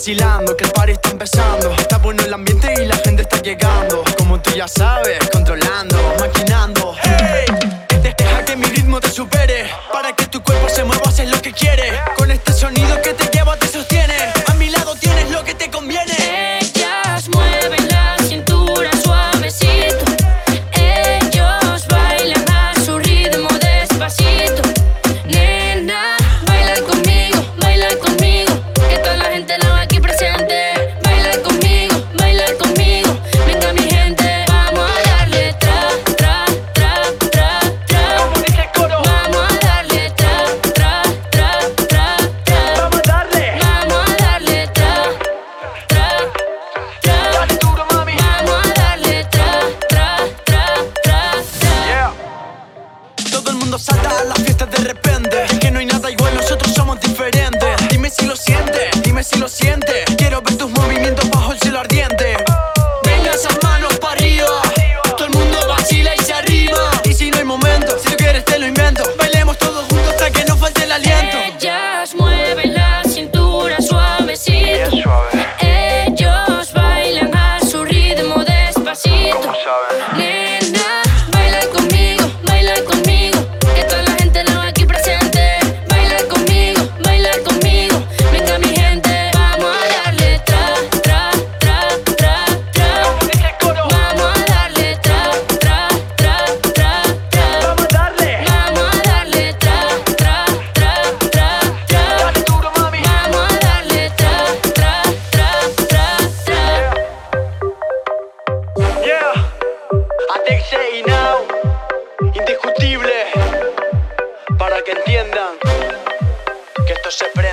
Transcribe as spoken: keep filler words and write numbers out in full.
vacilando, que el party está empezando. Está bueno el ambiente y la gente está llegando. Como tú ya sabes, controlando, maquinando. Hey, deja que mi ritmo te supere. Para que tu cuerpo se mueva, haces lo que quieres. Con este sonido que te lleva, te sostiene. A mi lado tienes lo que te conviene. Ellas mueven la cintura suavecito. Ellos bailan a su ritmo despacito. Nena, baila conmigo, baila conmigo. Que toda la gente la va aquí presente. Baila conmigo, baila conmigo. Venga mi gente, vamos a darle tra, tra, tra, tra, tra. Como dice el coro. Vamos a darle tra, tra, tra, tra, tra. Vamos a darle. Vamos a darle tra, tra, tra. Dale duro, mami. Vamos a darle tra, tra, tra, tra, tra. Yeah. Todo el mundo salta a la fiesta de repente. Es que no hay nada igual, nosotros somos diferentes. Dime si lo sientes, dime si lo sientes. Quiero ver tus movimientos bajo el cielo ardiente. Venga esas manos para arriba. Todo el mundo vacila y se arrima. Y si no hay momento, si tú quieres te lo invento. Bailemos todos juntos hasta que no falte el aliento. Ellas mueven la cintura suavecito. Ellos bailan a su ritmo despacito. Nena, baila conmigo, baila conmigo. Que toda la gente la va aquí presente. Baila conmigo, baila conmigo. Venga mi gente, vamos a darle tra, tra, tra, tra, tra. Como dice el coro. Vamos a darle tra, tra, tra, tra, tra. Vamos a darle. Vamos a darle tra, tra, tra, tra, tra. Dale duro, mami. Vamos a darle tra, tra, tra, tra, tra. Yeah. Atexe y Now. Indiscutible. Para que entiendan que esto se prende.